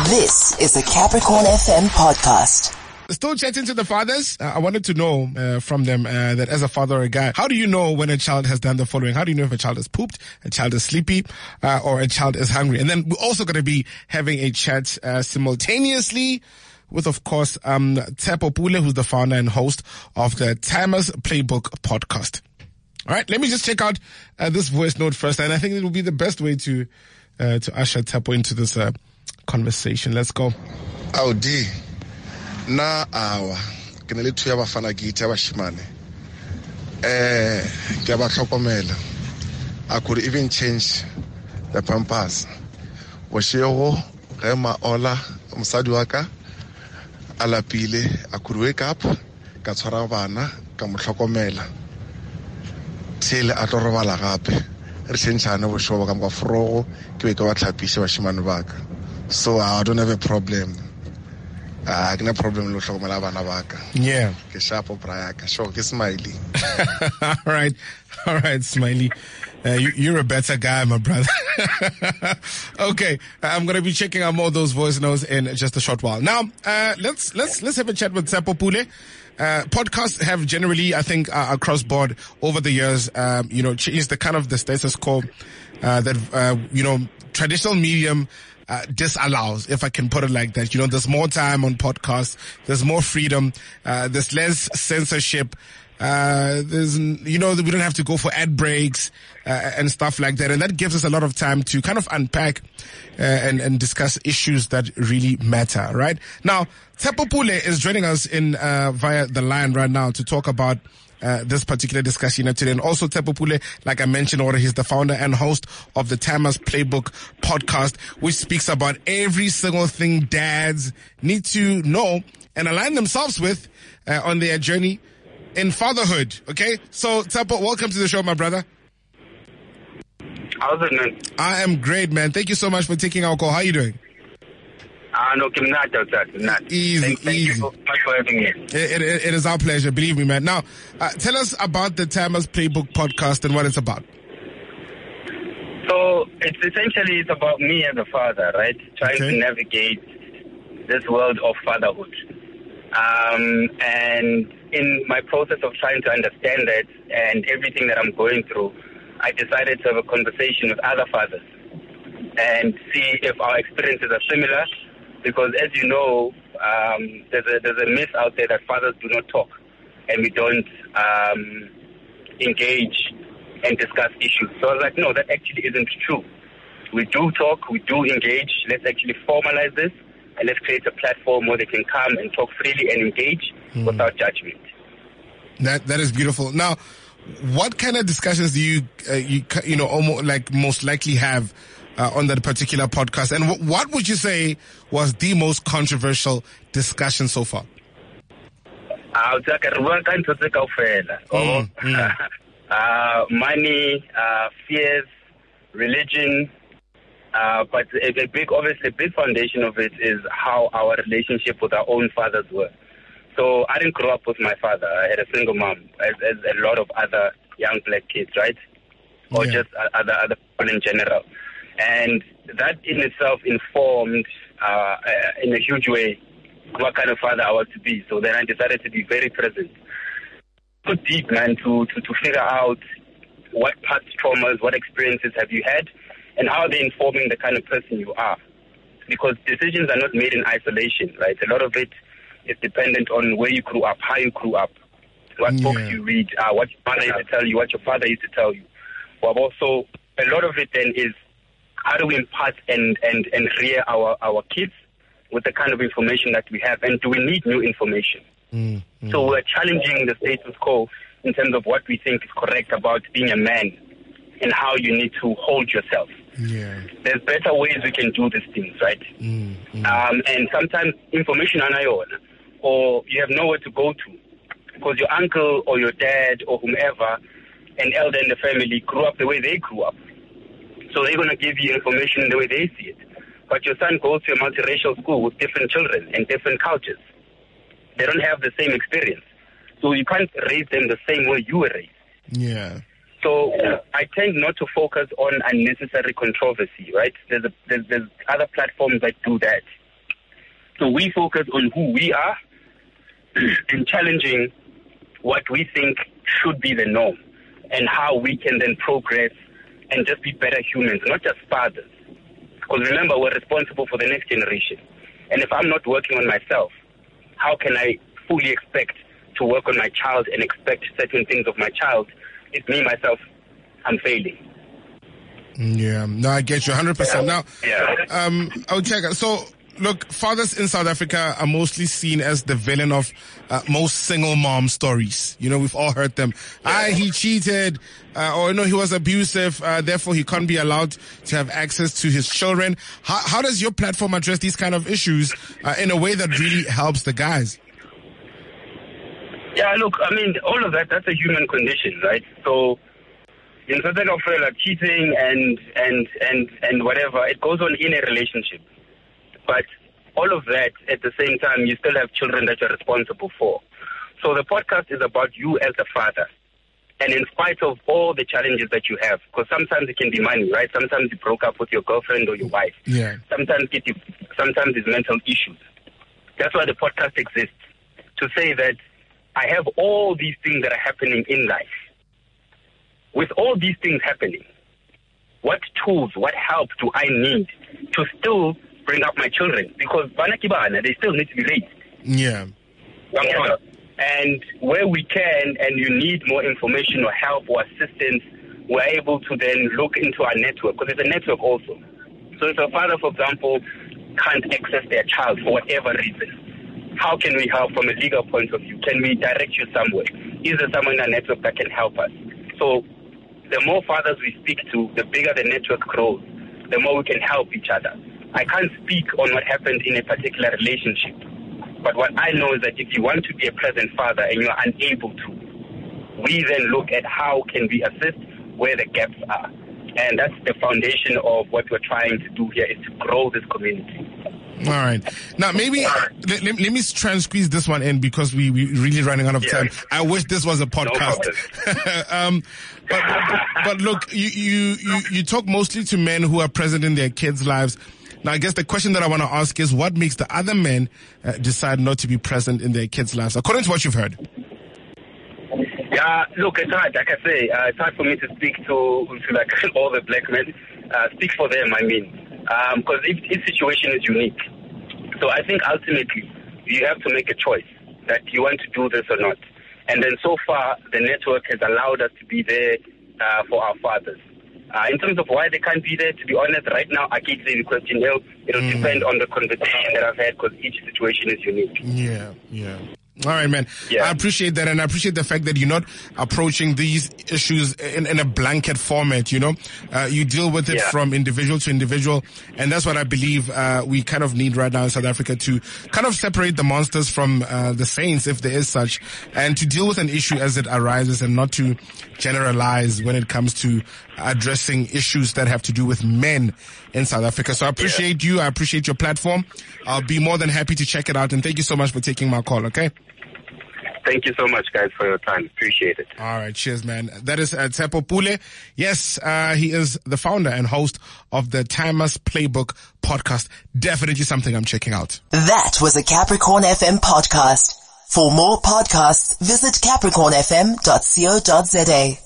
This is the Capricorn FM podcast. Still chatting to the fathers. I wanted to know from them that as a father or a guy, how do you know when a child has done the following? How do you know if a child is pooped, a child is sleepy, or a child is hungry? And then we're also going to be having a chat simultaneously with, of course, Tshepo Pule, who's the founder and host of the Timers Playbook podcast. All right, let me just check out this voice note first, and I think it will be the best way to usher Tshepo into this conversation. Let's go. Audi. Na awa ke ne le thuya bafana ke itse bashimane ke ba tlhokomela. I could even change the pampers wa shego ge maola mosadi wa ka a lapile. I could wake up ka tshwara bana ka mo tlhokomela tshele a tlo robala gape re tshentshane bo shoba ka mo frogo ke be ke ba tlhapishe bashimane ba ka. So I don't have a problem. No problem lo hlokomela bana ba ka. Yeah. Ke shapo braya ka sho ke smiley. All right, Smiley. You're a better guy, my brother. Okay, I'm going to be checking out more of those voice notes in just a short while. Now, let's have a chat with Tshepo Pule. Podcasts have generally, I think, across board over the years, changed the kind of the status quo that traditional medium disallows, if I can put it like that. There's more time on podcasts, there's more freedom, there's less censorship, we don't have to go for ad breaks, and stuff like that. And that gives us a lot of time to kind of unpack, and discuss issues that really matter, right? Now, Tshepo Pule is joining us in, via the line right now to talk about this particular discussion today. And also Tshepo Pule, like I mentioned already, he's the founder and host of the Timers Playbook podcast, which speaks about every single thing dads need to know and align themselves with on their journey in fatherhood. Okay, so Tshepo, welcome to the show, my brother. How's it, man? I am great, man. Thank you so much for taking our call. How are you doing? No, I'm not. Easy. Thank you so much for having me. It is our pleasure, believe me, man. Now, tell us about the Timers Playbook podcast and what it's about. So, it's about me as a father, right? Trying to navigate this world of fatherhood. And in my process of trying to understand that and everything that I'm going through, I decided to have a conversation with other fathers and see if our experiences are similar. Because as you know, there's a myth out there that fathers do not talk and we don't engage and discuss issues. So I was like, no, that actually isn't true. We do talk, we do engage. Let's actually formalize this and let's create a platform where they can come and talk freely and engage without judgment. That is beautiful. Now, what kind of discussions do you almost like most likely have on that particular podcast, and what would you say was the most controversial discussion so far? Money, fears, religion, but a big foundation of it is how our relationship with our own fathers were. So I didn't grow up with my father. I had a single mom, as a lot of other young black kids, right? Or just other people in general. And that in itself informed, in a huge way, what kind of father I was to be. So then I decided to be very present. So deep, man, to figure out what past traumas, what experiences have you had, and how are they informing the kind of person you are. Because decisions are not made in isolation, right? A lot of it is dependent on where you grew up, how you grew up, what books you read, what your mother used to tell you, what your father used to tell you. But also, a lot of it then is how do we impart and rear our kids with the kind of information that we have, and do we need new information? So we're challenging the status quo in terms of what we think is correct about being a man and how you need to hold yourself. There's better ways we can do these things, right? And sometimes information on your own, or you have nowhere to go to because your uncle or your dad or whomever, an elder in the family, grew up the way they grew up. So they're going to give you information the way they see it. But your son goes to a multiracial school with different children and different cultures. They don't have the same experience. So you can't raise them the same way you were raised. So I tend not to focus on unnecessary controversy, right? There's other platforms that do that. So we focus on who we are and challenging what we think should be the norm and how we can then progress and just be better humans, not just fathers. Because remember, we're responsible for the next generation. And if I'm not working on myself, how can I fully expect to work on my child and expect certain things of my child if me, myself, I'm failing? Yeah, no, I get you 100%. Now, I'll check. So, look, fathers in South Africa are mostly seen as the villain of most single mom stories. You know, we've all heard them. He cheated, or he was abusive, therefore he can't be allowed to have access to his children. How does your platform address these kind of issues in a way that really helps the guys? Yeah, look, I mean, all of that's a human condition, right? So, instead of like cheating and whatever, it goes on in a relationship. But all of that, at the same time, you still have children that you're responsible for. So the podcast is about you as a father. And in spite of all the challenges that you have, because sometimes it can be money, right? Sometimes you broke up with your girlfriend or your wife. Yeah. Sometimes it's mental issues. That's why the podcast exists, to say that I have all these things that are happening in life. With all these things happening, what tools, what help do I need to still bring up my children? Because they still need to be raised. Yeah. And where we can and you need more information or help or assistance, we're able to then look into our network, because it's a network also. So if a father, for example, can't access their child for whatever reason, how can we help from a legal point of view? Can we direct you somewhere? Is there someone in our network that can help us? So the more fathers we speak to, the bigger the network grows, the more we can help each other. I can't speak on what happened in a particular relationship, but what I know is that if you want to be a present father and you're unable to, we then look at how can we assist where the gaps are. And that's the foundation of what we're trying to do here, is to grow this community. All right. Now, maybe let me try and squeeze this one in, because we're really running out of time. I wish this was a podcast. But look, you talk mostly to men who are present in their kids' lives. Now, I guess the question that I want to ask is, what makes the other men decide not to be present in their kids' lives, according to what you've heard? Yeah, look, it's hard. Like I say, it's hard for me to speak to like all the black men. Speak for them, I mean. Because each situation is unique. So I think ultimately you have to make a choice that you want to do this or not. And then so far, the network has allowed us to be there for our fathers. In terms of why they can't be there, to be honest, right now, I keep saying the question, it'll depend on the conversation that I've had, because each situation is unique. Yeah. All right, man. Yeah. I appreciate that, and I appreciate the fact that you're not approaching these issues in a blanket format, you deal with it from individual to individual, and that's what I believe we kind of need right now in South Africa, to kind of separate the monsters from the saints, if there is such, and to deal with an issue as it arises, and not to generalize when it comes to addressing issues that have to do with men in South Africa. So I appreciate you. I appreciate your platform. I'll be more than happy to check it out, and thank you so much for taking my call, okay? Thank you so much, guys, for your time. Appreciate it. All right. Cheers, man. That is Tshepo Pule. Yes, he is the founder and host of the Timers Playbook podcast. Definitely something I'm checking out. That was a Capricorn FM podcast. For more podcasts, visit capricornfm.co.za.